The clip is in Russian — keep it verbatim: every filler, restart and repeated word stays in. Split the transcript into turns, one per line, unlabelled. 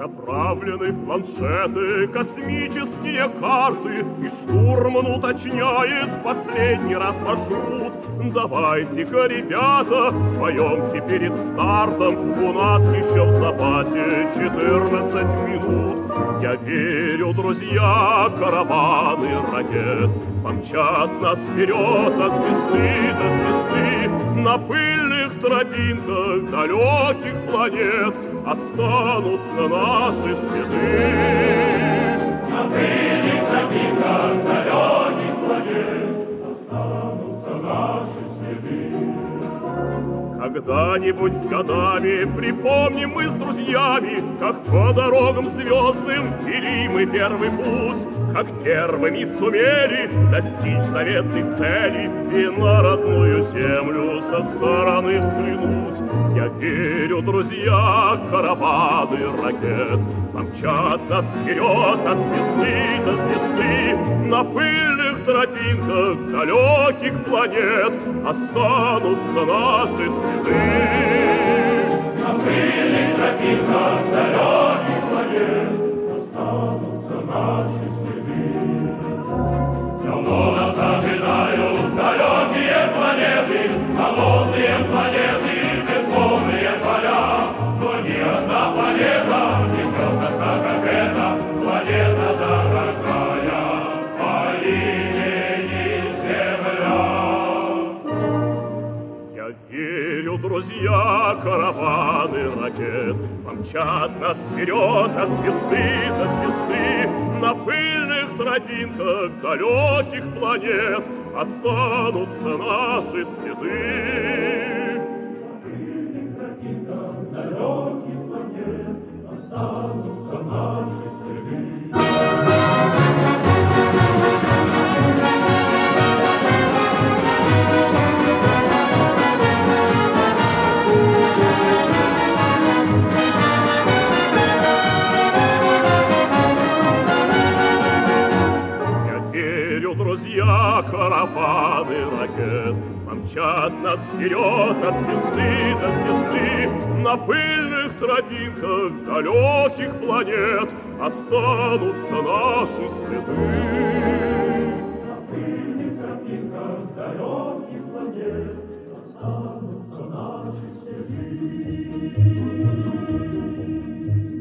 Заправлены в планшеты космические карты, и штурман уточняет в последний раз маршрут. Давайте-ка, ребята, споемте перед стартом, у нас еще в запасе четырнадцать минут. Я верю, друзья, караваны ракет помчат нас вперед от звезды до звезды. На пыльных тропинках далеких планет останутся наши следы.
На пыльных тропинках далеких планет останутся наши следы.
Когда-нибудь с годами припомним мы с друзьями, как по дорогам звездным вели мы первый путь, как первыми сумели достичь заветной цели и на родную землю со стороны взглянуть. Я верю, друзья, караваны ракет помчат нас вперед от звезды до звезды. На пыльных тропинках далеких планет останутся наши следы.
На пыльных тропинках далеких планет останутся наши следы. Давно нас ожидают далекие планеты, холодные планеты, безмолвные поля. Но ни одна планета не ждет нас, как эта планета дорогая по имени Земля.
Я верю, друзья, караваны ракет помчат нас вперед от звезды до звезды. На пыльных тропинках далеких планет останутся наши следы.
На пыльных тропинках далеких планет останутся наши следы.
Друзья, караваны ракет помчат нас вперед от звезды до звезды. На пыльных тропинках далеких планет останутся наши следы.
На пыльных тропинках далеких планет останутся наши следы.